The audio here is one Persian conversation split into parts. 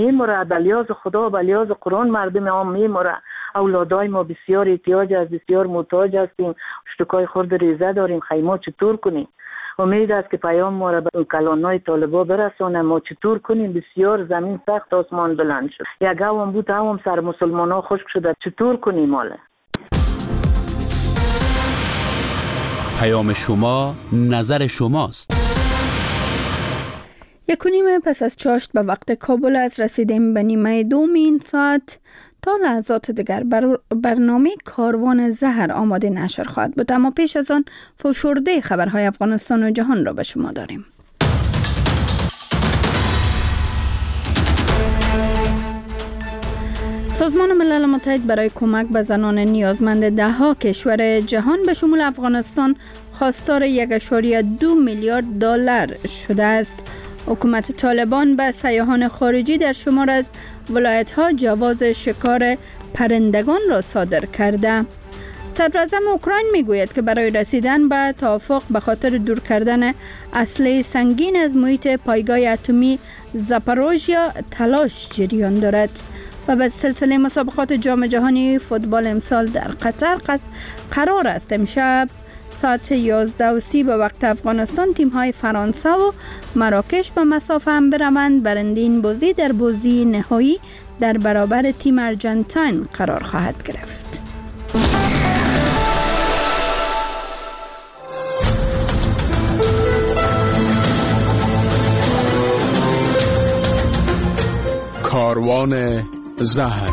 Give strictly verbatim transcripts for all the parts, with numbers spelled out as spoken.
میموره، بلیاز خدا بلیاز قرآن مردم هم میموره. اولادای ما بسیار احتیاج است، بسیار محتاج هستیم، اشتکای خورد ریزه داریم، خیمه چطور کنیم؟ امید است که پیام ما را به کلانای طالبا برسانه. ما چطور کنیم؟ بسیار زمین سخت آسمان بلند شد. یک هم بود هم سر مسلمان ها خشک شده، چطور کنیم ماله؟ پیام شما نظر شماست. یک و نیمه پس از چاشت به وقت کابل از رسیدیم به نیمه دوم این ساعت. تا لحظات دیگر بر برنامه کاروان زهر آماده نشر خواهد بود، اما پیش از آن فشرده خبرهای افغانستان و جهان را به شما داریم. سازمان ملل متحد برای کمک به زنان نیازمند ده ها کشور جهان به شمول افغانستان خواستار یک و دو میلیارد دلار شده است. حکومت طالبان به سیاحان خارجی در شمار از ولایت‌ها جواز شکار پرندگان را صادر کرده. صدراعظم اوکراین میگوید که برای رسیدن به توافق به خاطر دور کردن اسلحه سنگین از محیط پایگاه اتمی زاپاروژیا تلاش جریان دارد. و به سلسله مسابقات جام جهانی فوتبال امسال در قطر قرار است امشب ساعت یازده و سی به وقت افغانستان تیم‌های فرانسه و مراکش به مسافه هم بروند. برنده این بازی در بازی نهایی در برابر تیم ارجنتین قرار خواهد گرفت. کاروان زهر.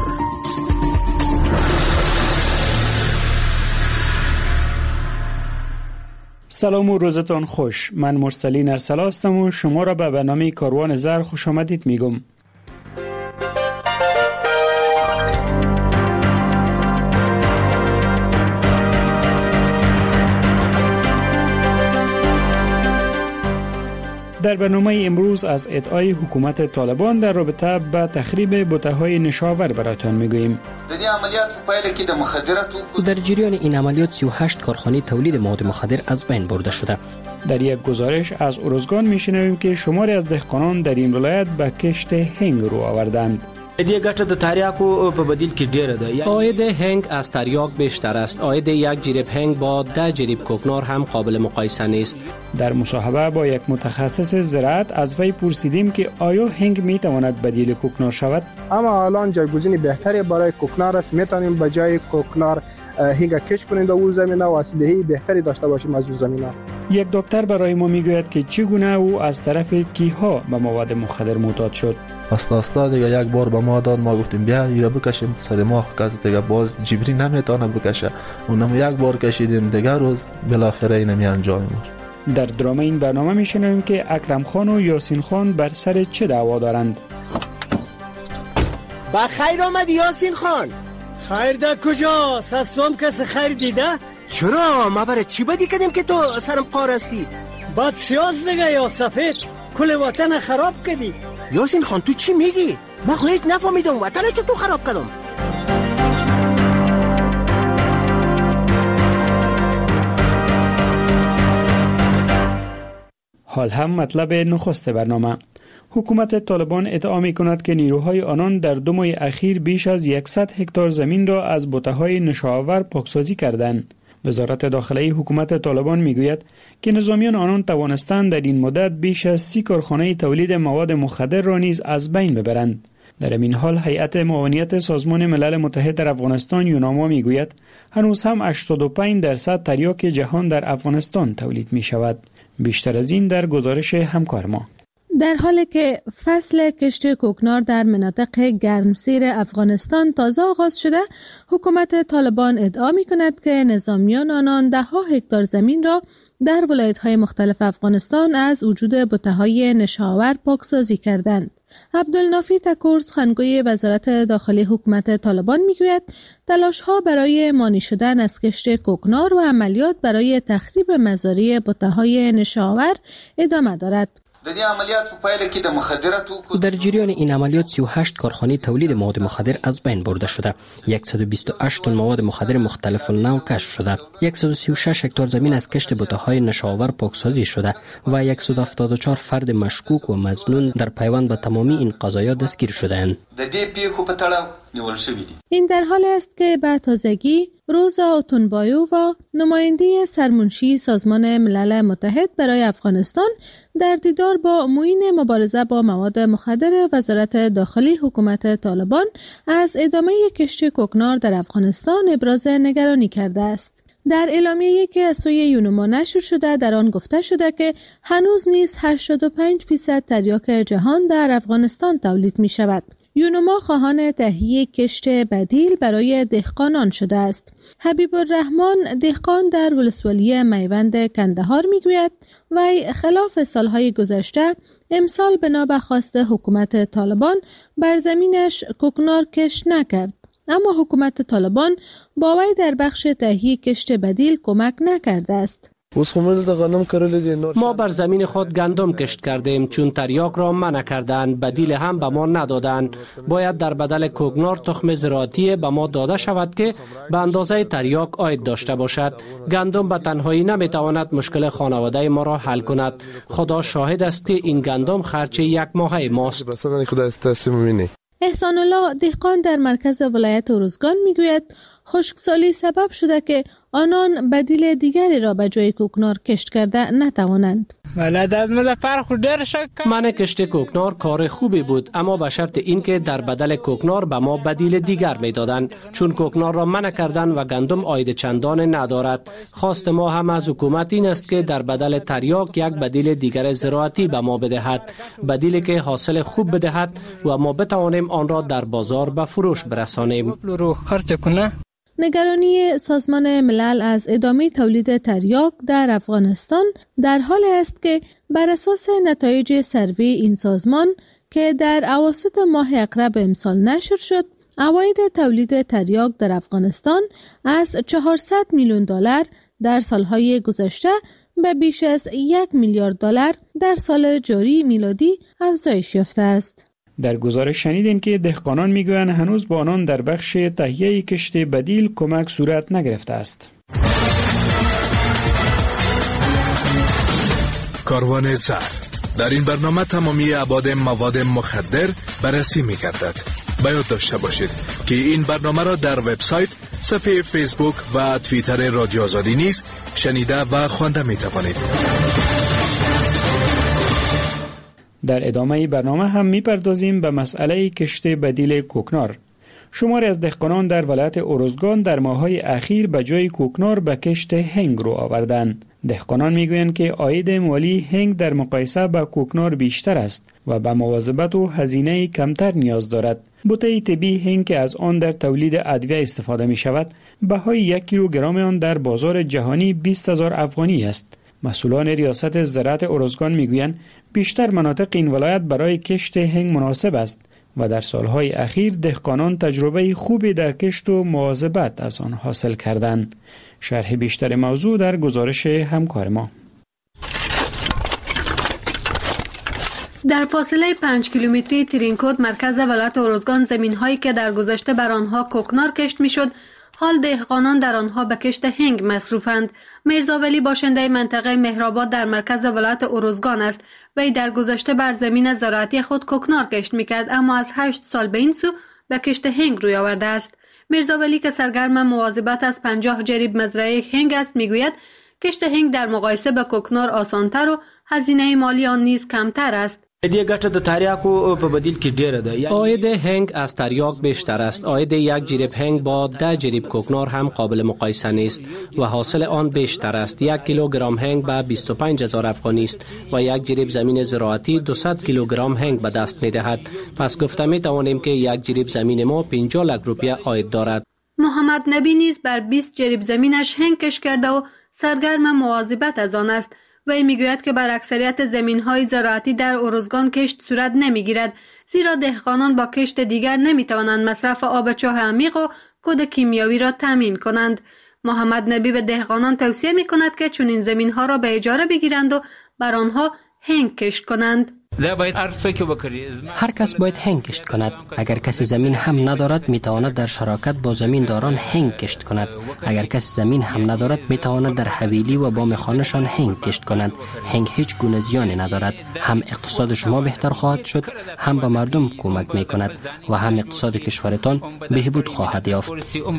سلام و روزتان خوش. من مرسلین ارسلا هستم و شما را به برنامه کاروان زهر خوش آمدید میگم. در برنامه امروز از ادعای حکومت طالبان در رابطه با تخریب بوته‌های نشاور براتان میگوییم. در جریان این عملیات سی و هشت کارخانه تولید مواد مخدر از بین برده شده. در یک گزارش از ارزگان میشنویم که شماری از دهقانان در این ولایت به کشت هنگ رو آوردند. دې ګټه د تریاکو په بدیل کې ډیره ده. عاید هنگ از تریاک بیشتر است. عاید یک جریب هنگ با ده جریب کوکنار هم قابل مقایسه نیست. در مصاحبه با یک متخصص زراعت از وی پرسیدیم که آیا هنگ می تواند بدیل کوکنار شود؟ اما الان جایگزین بهتری برای کوکنار است. میتونیم به جای کوکنار هنگ کش کنیم در اون زمینه و اسیدی بهتری داشته باشیم از اون زمینه. یک دکتر برای ما میگوید که چگونه او از طرف کیها به مواد مخدر معتاد شد. اصلا اصلا دیگه یک بار به ما داد، ما گفتیم بیا ایرا بکشیم سر ما کسی دیگه باز جبری نمیتونه بکشه. اونم یک بار کشیدیم دیگه روز بالاخره اینم انجام میشه. در درام این برنامه میشنویم که اکرم خان و یاسین خان بر سر چه دعوا دارند. با خیر آمدی یاسین خان. خیر در کجا؟ سسوم کس خیر دیده؟ چرا؟ ما برای چی بدی کردیم که تو سرم قار هستی؟ بد سیاز دیگه یا سفید کل وطن خراب کردی. یاسین خان تو چی میگی؟ ما خودت نفهمیدم وطن چطور تو خراب کردم؟ حال هم مطلب نخست برنامه. حکومت طالبان ادعا می کند که نیروهای آنان در دو ماه اخیر بیش از صد هکتار زمین را از بوته‌های نشاور پاکسازی کردند. وزارت داخلی حکومت طالبان میگوید که نظامیان آنان توانستند در این مدت بیش از سی کارخانه تولید مواد مخدر را نیز از بین ببرند. در این حال هیئت معاونیت سازمان ملل متحد در افغانستان یوناما میگوید هنوز هم هشتاد و پنج درصد تریاک جهان در افغانستان تولید می شود. بیشتر از این در گزارش همکار ما. در حالی که فصل کشت کوکنار در مناطق گرمسیر افغانستان تازه آغاز شده، حکومت طالبان ادعا می کند که نظامیان آنان ده ها هکتار زمین را در ولایت‌های مختلف افغانستان از وجود بوته‌های نشاور پاکسازی کردند. عبدالنافی تکور سخنگوی وزارت داخلی حکومت طالبان میگوید تلاش‌ها برای مانی شدن از کشت کوکنار و عملیات برای تخریب مزارع بوته‌های نشاور ادامه دارد. در جریان این عملیات سی و هشت کارخانه تولید مواد مخدر از بین برده شده. صد و بیست و هشت تن مواد مخدر مختلف النوع کشف شده. صد و سی و شش هکتار زمین از کشت بوته‌های نشاور پاکسازی شده و صد و هفتاد و چهار فرد مشکوک و مظنون در پیوند به تمامی این قضایات دستگیر شده‌اند. این در حال است که به تازگی روزا اوتونبایووا نماینده سرمنشی سازمان ملل متحد برای افغانستان در دیدار با معین مبارزه با مواد مخدر وزارت داخلی حکومت طالبان از ادامه کشت کوکنار در افغانستان ابراز نگرانی کرده است. در اعلامیه‌ای که از سوی یونما نشر شده در آن گفته شده که هنوز نیز هشتاد و پنج درصد تریاک جهان در افغانستان تولید می شود. یونما خواهان تهیه کشت بدیل برای دهقانان شده است. حبیب الرحمن دهقان در ولسوالی میوند کندهار میگوید وی خلاف سالهای گذشته امسال بنا به خواست حکومت طالبان بر زمینش کوکنار کشت نکرد، اما حکومت طالبان با وی در بخش تهیه کشت بدیل کمک نکرده است. ما بر زمین خود گندم کشت کردیم چون تریاک را منع کردند، بدیل هم به ما ندادند. باید در بدل کوکنار تخم زراعتی به ما داده شود که به اندازه تریاک عاید داشته باشد. گندم به تنهایی نمیتواند مشکل خانواده ما را حل کند. خدا شاهد است که این گندم خرچ یک ماهه ماست. احسان الله دهقان در مرکز ولایت ارزگان میگوید خشکسالی سبب شده که آنان بدیل دیگری را به جای کوکنار کشت کرده نتوانند. من کشت کوکنار کار خوبی بود، اما به شرط اینکه در بدل کوکنار به ما بدیل دیگر میدادند، چون کوکنار را منع کردند و گندم عاید چندان ندارد. خواست ما هم از حکومت این است که در بدل تریاک یک بدیل دیگر زراعتی به ما بدهد، بدیلی که حاصل خوب بدهد و ما بتوانیم آن را در بازار به فروش برسانیم. نگرانی سازمان ملل از ادامه تولید تریاک در افغانستان در حال است که بر اساس نتایج سروی این سازمان که در اواسط ماه اقرب امسال نشر شد، عواید تولید تریاک در افغانستان از چهارصد میلیون دلار در سالهای گذشته به بیش از یک میلیارد دلار در سال جاری میلادی افزایش یافته است. در گزارش شنیدین که دهقانان میگویند هنوز با آنان در بخش تهیه کشت بدیل کمک صورت نگرفته است. کاروان زهر در این برنامه تمامی ابعاد مواد مخدر بررسی می‌گردد. باید داشته باشید که این برنامه را در وبسایت، صفحه فیسبوک و توییتر رادیو آزادی نیز شنیده و خوانده می‌توانید. در ادامه برنامه هم میپردازیم به مسئله کشت بدیل کوکنار. شماری از دهقانان در ولایت ارزگان در ماه‌های اخیر به جای کوکنار به کشت هنگ رو آوردند. دهقانان میگویند که عاید مالی هنگ در مقایسه با کوکنار بیشتر است و به مواظبت و هزینه کمتر نیاز دارد. بوته طبی هنگ که از آن در تولید ادویه استفاده می شود، بهای یک کیلوگرم آن در بازار جهانی بیست هزار افغانی است. مسئولان ریاست زراعت ارزگان میگویند بیشتر مناطق این ولایت برای کشت هنگ مناسب است و در سالهای اخیر دهقانان تجربه خوبی در کشت و مواظبت از آن حاصل کردند. شرح بیشتر موضوع در گزارش همکار ما. در فاصله پنج کیلومتری ترینکوت مرکز ولایت ارزگان زمین‌هایی که در گذشته بر آنها کوکنار کشت می‌شد، حال دهقانان در آنها به کشت هنگ مصروفند. میرزا ولی باشنده منطقه مهرآباد در مرکز ولایت ارزگان است. وی در گذشته بر زمین زراعتی خود کوکنار کشت میکرد، اما از هشت سال به این سو به کشت هنگ روی آورده است. میرزا ولی که سرگرم مواظبت از پنجاه جریب مزرعه هنگ است میگوید کشت هنگ در مقایسه با کوکنار آسانتر و هزینه مالی آن نیز کمتر است. عاید هنگ از تریاک بیشتر است. عاید یک جریب هنگ با ده جریب کوکنار هم قابل مقایسه نیست و حاصل آن بیشتر است. یک کیلوگرم هنگ به بیست و پنج هزار افغانی است و یک جریب زمین زراعتی دویست کیلوگرم هنگ به دست می دهد. پس گفته می توانیم که یک جریب زمین ما پنجاه لک روپیه عاید دارد. محمد نبی نیز بر بیست جریب زمینش هنگ کشت کرده و سرگرم مواظبت از آن است. وی میگوید که بر اکثریت زمین‌های زراعتی در ارزگان کشت صورت نمیگیرد، زیرا دهقانان با کشت دیگر نمیتوانند مصرف آب چاه عمیق و کود کیمیاوی را تامین کنند. محمد نبی به دهقانان توصیه میکند که چنین زمین‌ها را به اجاره بگیرند و بر آنها هنگ کشت کنند. هر کس باید هنگ کشت کند. اگر کسی زمین هم ندارد می تواند در شراکت با زمین داران هنگ کشت کند. اگر کسی زمین هم ندارد می تواند در حویلی و بام خانه‌شان هنگ کشت کند. هنگ هیچ گونه زیانی ندارد. هم اقتصاد شما بهتر خواهد شد، هم به مردم کمک می کند و هم اقتصاد کشورتان بهبود خواهد یافت.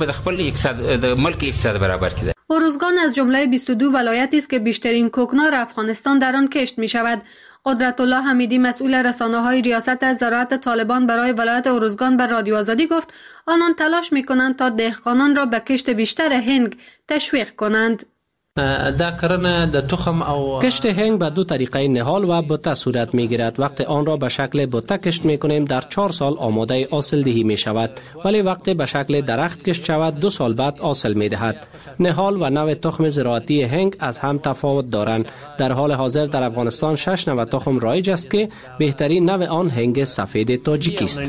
ارزگان از جمله بیست و دو ولایتی است که بیشترین کوکنار افغانستان در آن کشت می شود. قدرت الله حمیدی مسئول رسانه‌های ریاست زراعت طالبان برای ولایت ارزگان به رادیو آزادی گفت آنان تلاش می‌کنند تا دهقانان را به کشت بیشتر هنگ تشویق کنند. کشت هنگ به دو طریقه نهال و بوته صورت می گیرد. وقتی آن را به شکل بوته کشت می کنیم در چهار سال آماده حاصل دهی می شود، ولی وقتی به شکل درخت کشت شود دو سال بعد حاصل می دهد. نهال و نوع تخم زراعتی هنگ از هم تفاوت دارند. در حال حاضر در افغانستان شش نوع تخم رایج است که بهترین نوع آن هنگ سفید تاجیکی است.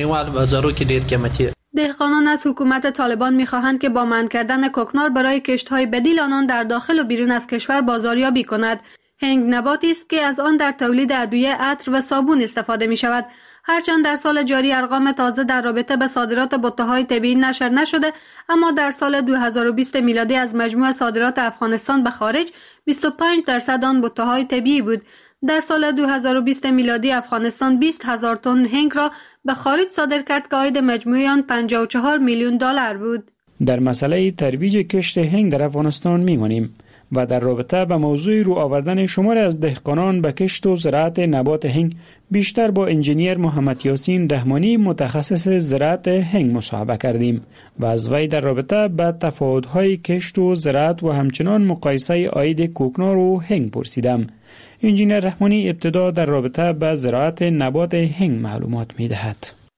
دهقانان از حکومت طالبان می‌خواهند که با منع کردن کوکنار برای کشت‌های بدیل آنان در داخل و بیرون از کشور بازاریابی کند. هنگ نباتی است که از آن در تولید ادویه، عطر و صابون استفاده می‌شود. هرچند در سال جاری ارقام تازه در رابطه به صادرات بوته‌های طبیعی نشر نشده، اما در سال دو هزار و بیست میلادی از مجموع صادرات افغانستان به خارج بیست و پنج درصد آن بوته‌های طبیعی بود. در سال دو هزار و بیست میلادی افغانستان بیست هزار تن هنگ را به خارج صادر کرد که عاید مجموعی آن پنجاه و چهار میلیون دلار بود. در مسئله ترویج کشت هنگ در افغانستان میمانیم و در رابطه با موضوع رو آوردن شمار از دهقانان به کشت و زراعت نبات هنگ بیشتر با انجینیر محمد یاسین رحمانی متخصص زراعت هنگ مصاحبه کردیم و از وی در رابطه با تفاوت‌های کشت و زراعت و همچنان مقایسه عاید کوکنار و هنگ پرسیدم. انجینیر رحمانی ابتدا در رابطه با زراعت نبات هنگ معلومات می‌دهد.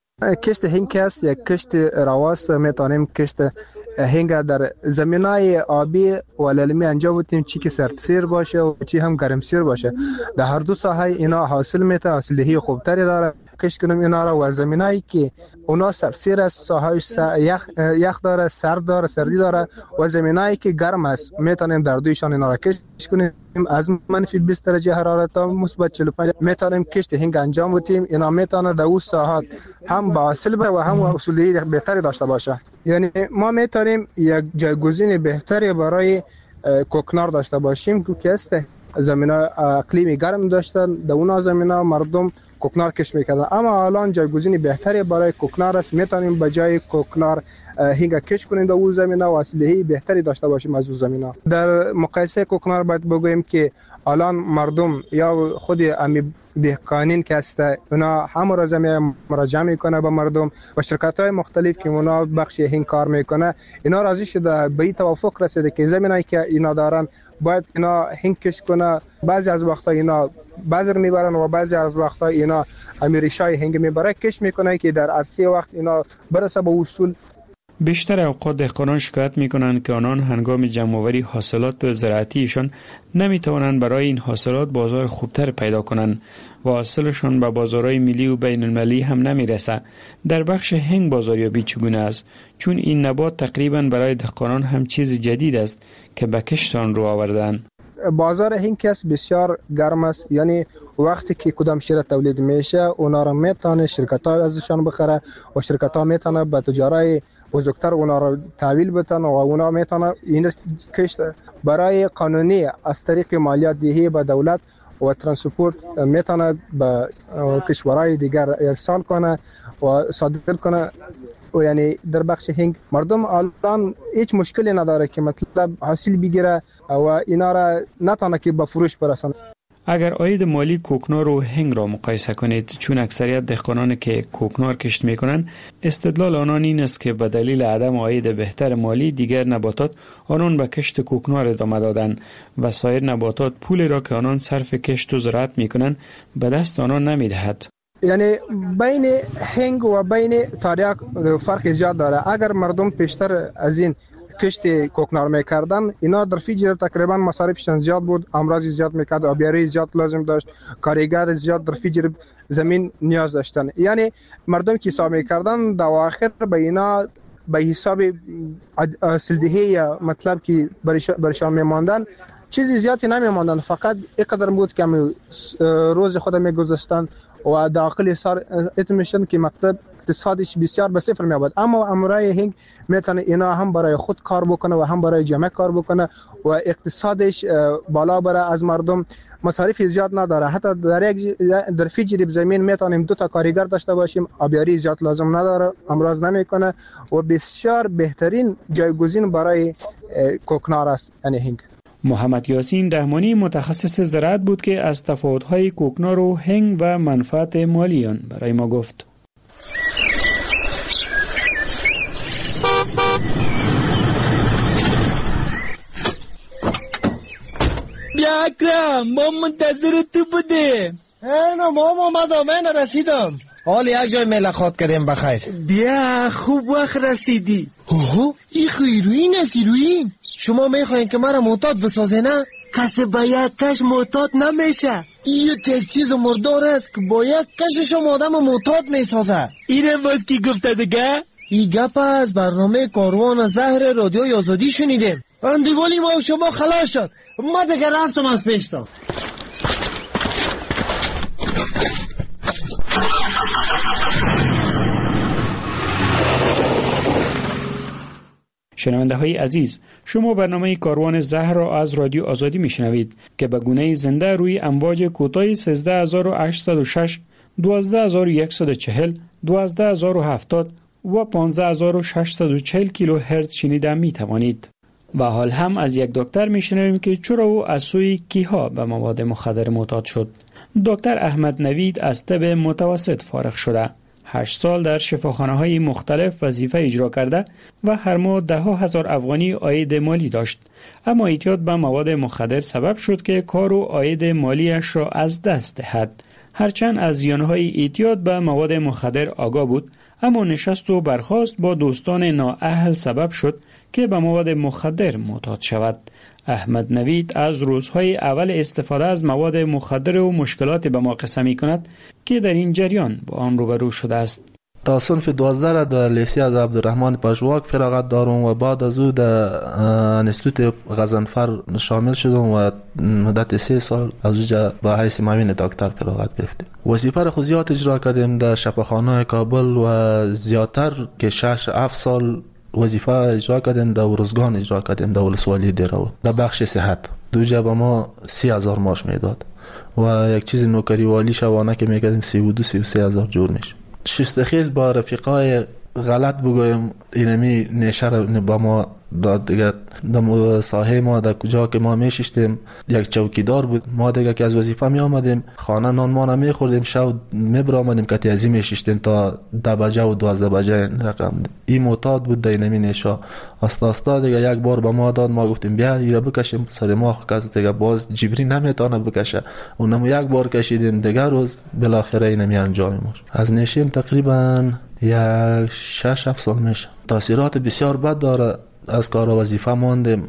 کشت هنگ است یک کشت رواست. میتونیم کشت هنگ در زمینای آبی و للمی انجام بدیم، چی که سردسیر باشه و چی هم گرمسیر باشه. در هر دو ساحه اینا حاصل میته، حاصل دهی خوبتری داره. کشت کنیم اینا را و زمینایی که اونا سردسیر است، ساحه‌اش یخ یخ داره، سرد داره، سردی داره و زمینایی که گرم است میتونیم در دویشان اینا را کشت کنیم. از منفی بیست درجه حرارت تا مثبت چهل و پنج میتونیم کشت هنگ انجام بدیم. اینا میتونه در اون ساحات هم با حاصل و هم حاصل بهتری داشته باشه. یعنی ما میتونیم یک جایگزین بهتری برای کوکنار داشته باشیم که است زمینه اقلیمی گرم داشتن، در اون زمینه مردم کوکنار کشت میکردن، اما الان جایگزین بهتری برای کوکنار است. میتونیم به جای کوکنار هنگ کشت کنیم در اون زمینه و حاصل بهتری داشته باشیم از اون زمینه. در مقایسه کوکنار باید بگوییم که الان مردم یا خود امی دهقانین که است اونا همه را زمین مراجعه میکنه به مردم و شرکت های مختلف که اونا بخش هنگ کار میکنه، اینا راضی شده به این توافق رسیده که زمینایی که اینا دارن باید اینا هنگ کشت کنه. بعضی از وقتا اینا بازار میبرن و بعضی از وقتا اینا امیریشای هنگ میبره کشت میکنه که در عرصه وقت اینا برسه به اصول. بیشتر اوقات دهقانان شکایت میکنند که آنان هنگام جمع‌آوری حاصلات زراعتیشان نمیتوانند برای این حاصلات بازار خوبتر پیدا کنند و حاصلشان به بازارهای ملی و بین المللی هم نمیرسه. در بخش هنگ بازاریابی چگونه است؟ چون این نبات تقریبا برای دهقانان هم چیز جدید است که به کشت آن رو آوردن. بازار هنگ است بسیار گرم است، یعنی وقتی که کدام شیر تولید میشه اونا را میتونه شرکت ها ازشان بخره و شرکت ها میتونه به تجارای بزرگتر اونا را تحویل بدن و اونا میتونه این کشت برای قانونی از طریق مالیات دهی به دولت و ترانسپورت میتونه به کشورهای دیگر ارسال کنه و صادر کنه. و یعنی در بخش هنگ مردم الان هیچ مشکلی نداره که مطلب حاصل بگیره و اینا را نتونه که به فروش برسونه. اگر عاید مالی کوکنار و هنگ را مقایسه کنید، چون اکثریت دهقانان که کوکنار کشت میکنند استدلال آنان این است که به دلیل عدم عاید بهتر مالی دیگر نباتات آنان به کشت کوکنار ادامه دادند و سایر نباتات پول را که آنان صرف کشت و زراعت میکنند به دست آنان نمیدهد. یعنی بین هنگ و بین تریاک فرق زیاد داره. اگر مردم پیشتر از این کشت کوکنار میکردن اینا در فیجر تقریبا مصارفشان زیاد بود، امراض زیاد میکرد، آبیاری زیاد لازم داشت، کارگر زیاد در فیجر زمین نیاز داشتن. یعنی مردم که حساب میکردن در آخر به اینا به حساب سلدهی یا مطلب که برشان میماندن چیزی زیادی نمیماندن، فقط اینقدر بود که روز خود میگذاشتن و داخل سال اتمیشن که مکتب اقتصادش بسیار به صفر میاد. اما امرای هنگ میتونه اینا هم برای خود کار بکنه و هم برای جامعه کار بکنه و اقتصادش بالا بره، از مردم مصارف زیاد نداره. حتی در یک در فی جریب زمین میتونیم دو تا کارگر داشته باشیم، آبیاری زیاد لازم نداره، امراض نمیکنه و بسیار بهترین جایگزین برای کوکنار است. یعنی هنگ محمد یاسین رحمانی متخصص زراعت بود که از تفاوت‌های کوکنار و هنگ و منفعت مالی آن برای ما گفت. بیا اکرم، ما منتظر تو بودیم. نه ما اومدم، من رسیدم. حال یک جای ملاقات کردیم بخیر. بیا خوب وقت رسیدی. اوه این خیروین است ایروین. شما میخواین که مرا معتاد بسازه نه؟ کسی باید کش معتاد نمیشه. این یک چیز مردار است که باید کشش آدم معتاد میسازه. اینه باز کی گفته دیگه؟ این گپ از برنامه کاروان زهر رادیوی آزادی شنیدیم. اندیوالی ما شما خلاص شد. ما دیگه رفتم از پیشتا. شنونده های عزیز، شما برنامه کاروان زهر را از رادیو آزادی میشنوید که به گونه زنده روی امواج کوتاه سیزده هزار و هشتصد و شش، دوازده هزار و صد و چهل، دوازده هزار و هفتاد و پانزده هزار و ششصد و چهل کیلو هرتز شنیده می توانید. و حال هم از یک دکتر میشنویم که چرا او از سوی کیها به مواد مخدر معتاد شد. دکتر احمد نوید از طب متوسط فارغ شده. هشت سال در شفاخانه های مختلف وظیفه اجرا کرده و هر ماه ده ها هزار افغانی عاید مالی داشت. اما اعتیاد به مواد مخدر سبب شد که کار و عاید مالیش را از دست دهد. هرچند از زیانهای اعتیاد به مواد مخدر آگاه بود، اما نشست و برخاست با دوستان نااهل سبب شد که به مواد مخدر معتاد شود. احمد نوید از روزهای اول استفاده از مواد مخدر و مشکلات به ما قصه می کند که در این جریان با آن روبرو شده است. تا صنف دوازده را در لیسه از عبدالرحمن پژواک فراغت دارم و بعد از او در انستیتوت غضنفر شامل شدم و مدت سه سال از اونجا با حیث معاون دکتر فراغت گرفتیم. وظیفه را خود زیاد اجرا کردیم در شفاخانه کابل و زیادتر که شش هفت سال وظیفه اجرا کردیم در ورزگان اجرا کردیم در ولسوالی دیراو در بخش صحت. دو جا به ما سی هزار ماش میداد و یک چیز نوکری والی شبانه که میکردیم سی و دو سی و سه هزار جور میشه. شستخیز با رفیقای غلط بگویم اینمی نیشه را با ما داد دیگه. در ساحه ما در کجا که ما میشیشتیم یک چوکیدار بود. ما دیگه که از وظیفه می آمدیم خانه نان ما نمی خوردیم، شب می برآمدیم که تیزی میشیشتیم تا ده بجه و دوازده بجه رقم. این معتاد بود در اینمی نیشه. استا استا دیگه یک بار با ما داد، ما گفتیم بیا ایرا بکشیم سر ما کسی دیگه باز جبری نمیتونه بکشه. اونم یک بار کشیدیم، دیگه روز بالاخره اینمی انجام ما. از نشیم تقریبا یک شش هفت سال میشه. تاثیرات بسیار بد داره. از کار و وظیفه ماندیم،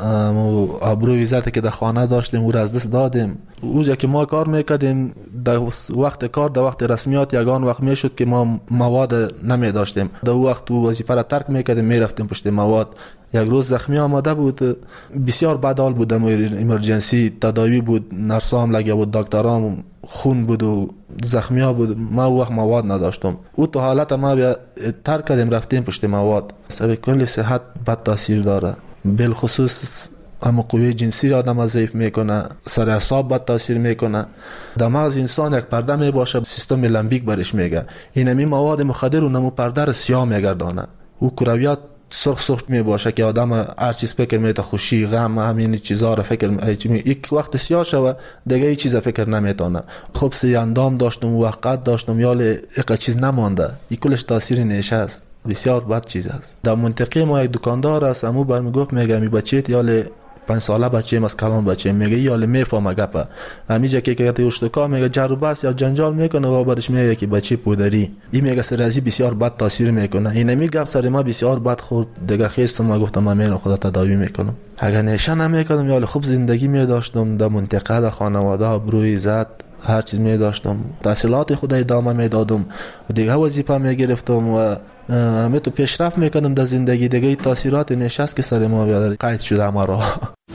آبروی عزتی که در خانه داشتیم او را از دست دادیم. اونجا که ما کار میکردیم در وقت کار در وقت رسمیات یگان وقت میشد که ما مواد نمی داشتیم. در اون وقت او وظیفه را ترک میکردیم میرفتیم پشت مواد. یک روز زخمی آمده بود، بسیار بد حال بود، ایمرجنسی تداوی بود، نرسا هم لگه بود، دکترام خون بود و زخمی ها بود. ما او وقت مواد نداشتم. او تو حالت ما بیا ترک کردیم رفتیم پشت مواد. سر کل صحت بد تاثیر داره، بالخصوص اما قوی جنسی را آدم ضعیف میکنه، سر اعصاب بد تاثیر میکنه. در مغز انسان یک پرده می باشه، سیستم لمبیک برش میگه. اینمی مواد مخدر و نمو پرده را سیاه میگردانه. او کرویات سرخ سرخ می باشه که آدم هر چیز فکر میته، خوشی غم همین چیزا را فکر می یک وقت سیاه شوه دیگه هیچ چیز فکر نمیتونه. خب سی اندام داشتم و وقت داشتم یا یک چیز نمانده. این کلش تاثیر نیشه است، بسیار بد چیز است. در منطقه ما یک دکاندار است، امو برمی گفت میگه می بچیت یا پنج ساله بچه از کلان بچه میگه یا میفهمه گپه همیجا که که اشتکا میگه جرو بس یا جنجال میکنه و برش میگه که بچه پودری. این میگه سرازی بسیار بد تاثیر میکنه. این نمی گپ سر ما بسیار بد خورد دیگه. خیستم ما گفتم من خدا تداوی میکنم. اگر نشه نمیکنم یا خوب زندگی میداشتم در منطقه در خانواده آبروی عزت هر چیز می داشتم، تحصیلات خود ادامه می دادم و دیگه وظیفه می گرفتم و همه تو پیشرفت میکنم در زندگی. دیگه تاثیرات نشست که سر ما بیاد قید شده ما را.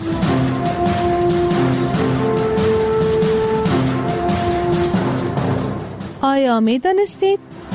آیا می دانستید؟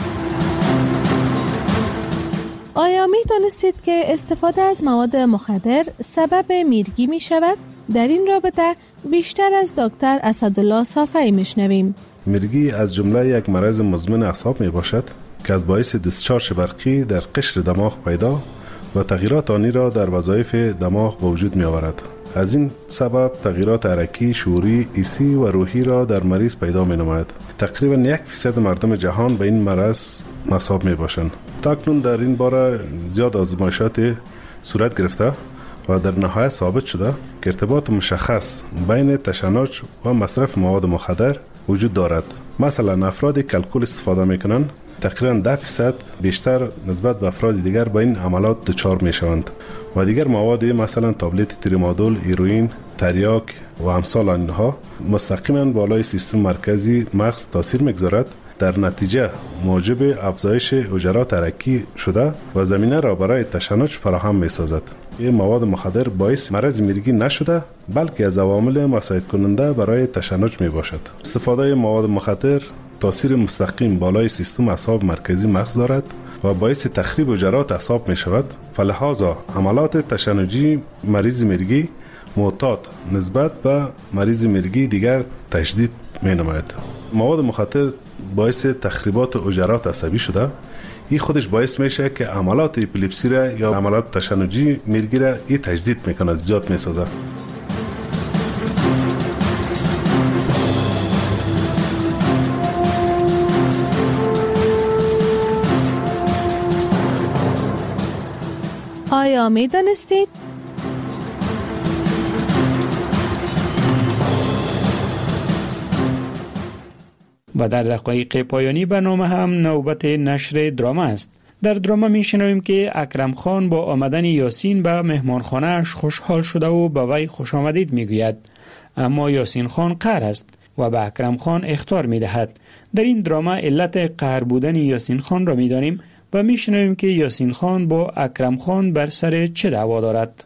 آیا می دانستید که استفاده از مواد مخدر سبب میرگی می شود؟ در این رابطه بیشتر از دکتر اسدالله صافی میشنویم. میرگی از جمله یک مرض مزمن اعصاب می باشد که از باعث دیسچارج برقی در قشر دماغ پیدا و تغییرات آنی را در وظایف دماغ به وجود می آورد. از این سبب تغییرات حرکی، شعوری، حسی و روحی را در مریض پیدا می نماید. تقریبا یک فیصد مردم جهان به این مرض مصاب می باشند. تاکنون در این باره زیاد آزمایشات صورت گرفته و در نهایت ثابت شده که ارتباط مشخص بین تشنج و مصرف مواد مخدر وجود دارد. مثلا افرادی که الکل استفاده میکنند تقریبا ده فیصد بیشتر نسبت به افراد دیگر به این عملات دچار میشوند و دیگر مواد مثلا تابلت تریمادول، هیروئین، تریاک و امثال آنها مستقیما بالای سیستم مرکزی مغز تاثیر میگذارد، در نتیجه موجب افزایش حجرات حرکی شده و زمینه را برای تشنج فراهم می‌سازد. این مواد مخدر باعث مرض میرگی نشده بلکه از عوامل مساعد کننده برای تشنج میباشد. استفاده مواد مخدر تاثیر مستقیم بالای سیستم اعصاب مرکزی مغز دارد و باعث تخریب حجرات اعصاب می شود. فلهذا عملات تشنجی مریض میرگی معتاد نسبت به مریض میرگی دیگر تشدید می نماید. مواد مخدر باعث تخریبات حجرات عصبی شده، این خودش باعث میشه که عملات اپیلپسی را یا عملات تشنجی میرگی را این تجدید میکنه، زیاد میسازه. آیا می دانستید؟ و در دقایق پایانی برنامه هم نوبت نشر دراما است. در دراما می شنویم که اکرم خان با آمدن یاسین به مهمانخانه‌اش خوشحال شده و به وی خوش آمدید می گوید، اما یاسین خان قهر است و به اکرم خان اخطار می دهد. در این دراما علت قهر بودن یاسین خان را می دانیم و می شنویم که یاسین خان با اکرم خان بر سر چه دعوا دارد.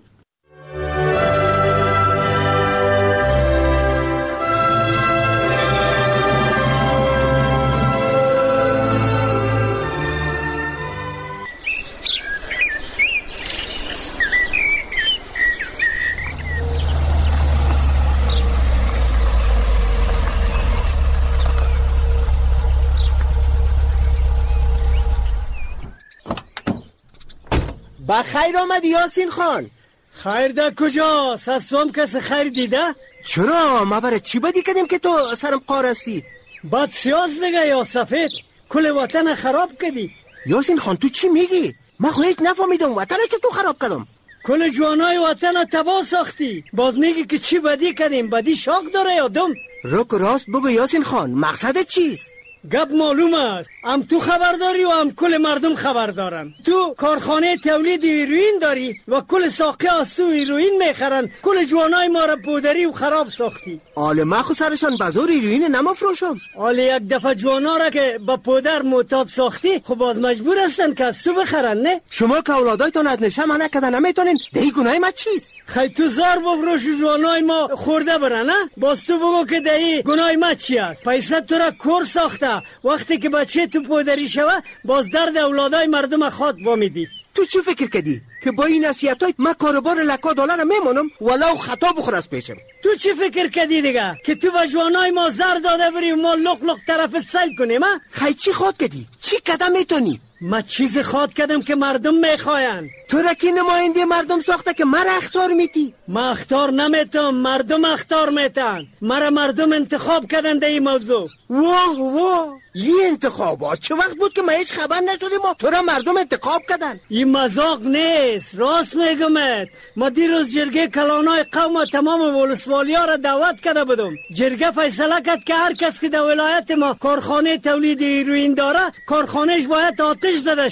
با خیر آمدی یاسین خان. خیر در کجاست؟ از سوام کس خیر دیده؟ چرا؟ ما برای چی بدی کردیم که تو سرم قار هستی؟ بد سیاز دیگه یا سفید، کل وطن خراب کردی. یاسین خان تو چی میگی؟ من خو هیچ نفهمیدم وطنش تو خراب کردم. کل جوانای وطن تباه ساختی، باز میگی که چی بدی کردیم؟ بدی شاق داره یا دم؟ روک راست بگو یاسین خان، مقصدت چیست؟ گپ معلوم است، هم تو خبر داری و هم کل مردم خبر دارن. تو کارخانه تولید هیروئین داری و کل ساقی از تو هیروئین میخرن. کل جوانای ما را پودری و خراب ساختی. آله من خو سرشان بازار هیروئین نمافروشم. آله یک دفعه جوانا را که با پودر معتاد ساختی، خب باز مجبور هستن که از تو بخرن، نه؟ شما که اولادایتون از نشه منع کردن نمیتونین، دهی گناه ما چیست؟ خی تو زار بفروش جوانای ما خورده برن، نه؟ باز تو بگو که دهی گناه ما چی است؟ پیسه تو را کور ساخته، وقتی که بچه تو پودری شوه باز درد اولادای مردم خود وامیدی. تو چی فکر کردی؟ که با این نصیحتای من کاروبار لکا دلار میمونم ولو خطا بخور از پیشم؟ تو چی فکر کردی دیگه؟ که تو به جوانای ما زر داده بری و ما لق لق طرفت سیل کنیم؟ خی چی خواد کردی؟ چی کدم میتونی؟ ما چیز خواد کردم که مردم میخواین. تو را که نماینده مردم ساخته که مرا اختار میتی؟ ما اختار نمیتم، مردم اختار میتن. مرا مردم انتخاب کردن در این موضوع. واه واه، این انتخابات چه وقت بود که ما هیچ خبر نشدیم؟ ما تو را مردم انتخاب کردن. این مذاق نیست، راست میگمت. ما دیروز جرگه کلانای قوم تمام ولسوالیا را دعوت کرده بودم. جرگه فیصله کرد که هر کس که در ولایت ما کارخانه تولید هیروئین داره، کارخانهش باید آتش زده شود.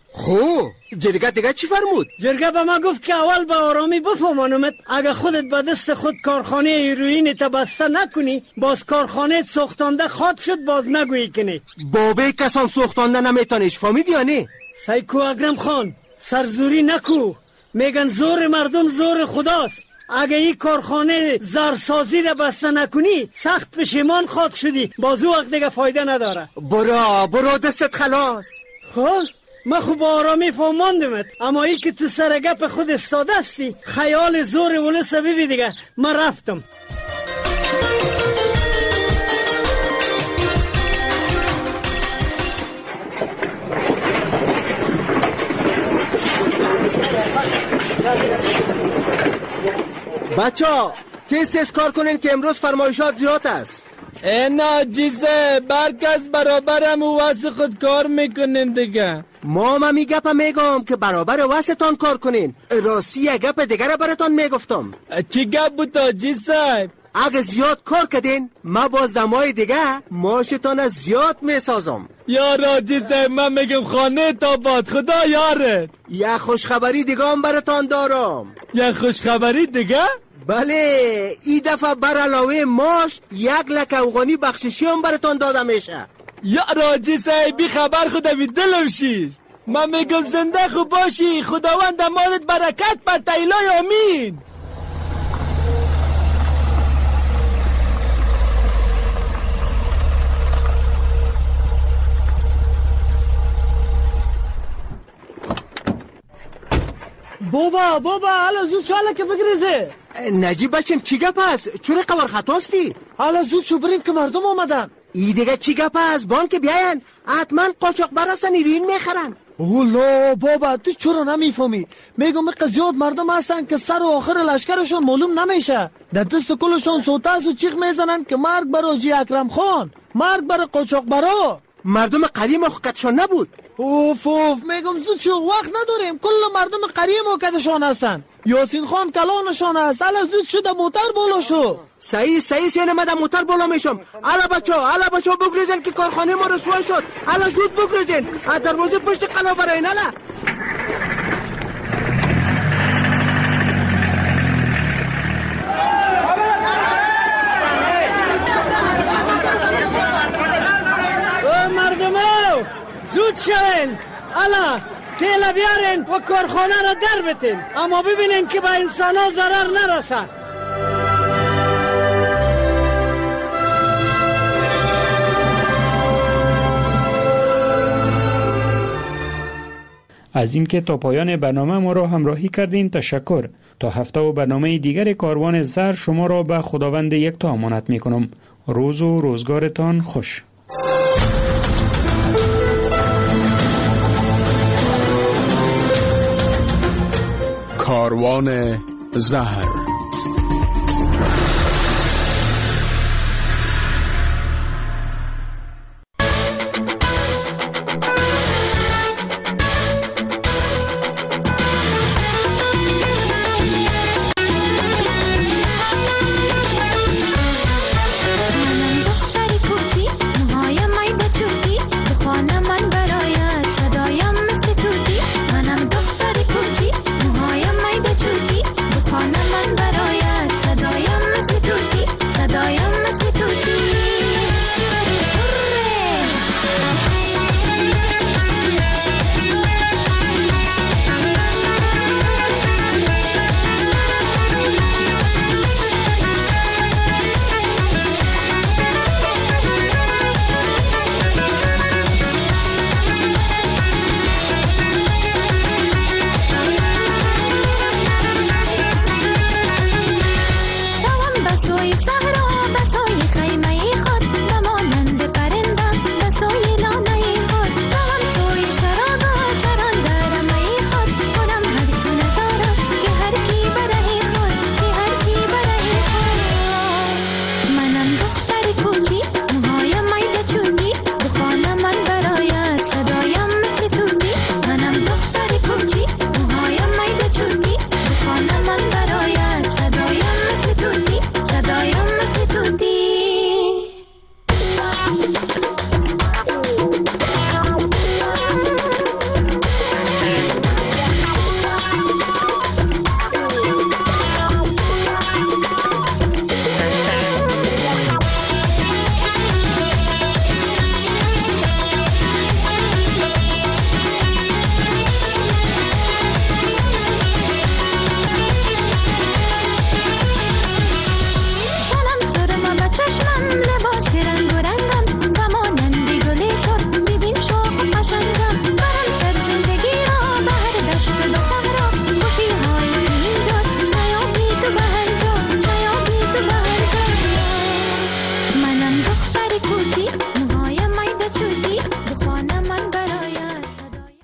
خب جرگه دیگه چی فرمود؟ جرگه به ما گفت که اول به آرامی بفهمانمت اگه خودت به دست خود کارخانه هیروئین بسته نکنی باز کارخانه سوختانده خواد شد باز نگویی کنی. بابه کسان سوختانده نمیتونیش فهمید یا نه؟ سایکو اکرم خان سرزوری نکو، میگن زور مردم زور خداست. اگه این کارخانه زرسازی را بسته نکنی سخت پشیمان خواد شدی باز او وقت دیگه فایده نداره. برا برا دستت خلاص. خب من خوب آرامی فهماندمت اما ای که تو سر گپ خود استاده استی خیال زور ولس ببی دیگه من رفتم. بچه ها تیز تیز کار کنین که امروز فرمایشات زیاد است. این عجیزه برکس برابرم و واسه خود کار میکنین دیگه. ما ما می گپ میگم که برابر واسهتان کار کنین. راستی یک گپ دیگر براتان میگفتم. چی گپ بود عجیز صاحب؟ اگه زیاد کار کردین ما باز دمای دیگه ماشتان از زیاد میسازم. یار عجیز صاحب من میگم خانه تا باد خدا یارت. یک خوشخبری دیگه هم براتان دارم. یک خوشخبری دیگه؟ بله ای دفعه بر علاوه ماش یک لک افغانی بخششی هم براتان داده میشه. یا راجی صاحبی خبر خدا بی دلم شیش. من میگم زنده خوب باشی خداوند امانت برکت بر تیلای آمین. بابا بابا حالا زود شو حالا که بگریزه. نجیب بچم چی گپ است؟ چوری قوار خطاستی؟ حالا زود شو بریم که مردم آمدن. ای دیگه چی گپ است؟ بان که بیاین حتما قاچاق برستن ایرین میخرن. اولا بابا تو چرا نمیفهمی؟ میگم زیاد مردم هستن که سر و آخر لشکرشون معلوم نمیشه. در دست کلشون سوتاس و چیخ میزنن که مرگ برای جی اکرم خان، مرگ برای قاچاق برا. مردم قریم موقعتشان نبود. اوف اوف میگم زود شو وقت نداریم. کل مردم قریم موقعتشان هستن. یاسین خان کلانشان هست. حالا زود شو در موتر بالا شو. صحیح صحیح سینه من در موتر بالا میشم. حالا بچه ها حالا بچه ها بگریزن که کارخانه ما رسوا شد. حالا زود بگریزن از دروازه پشت قلا براین. حالا مردمو زود شوین. حالا تیل بیارین و کارخانه را در بتین اما ببینین که به انسان ها ضرر نرسد. از اینکه تا پایان برنامه ما را همراهی کردین تشکر. تا هفته و برنامه دیگر کاروان زر شما را به خداوند یکتا امانت می کنم. روز و روزگارتان خوش. کاروان زهر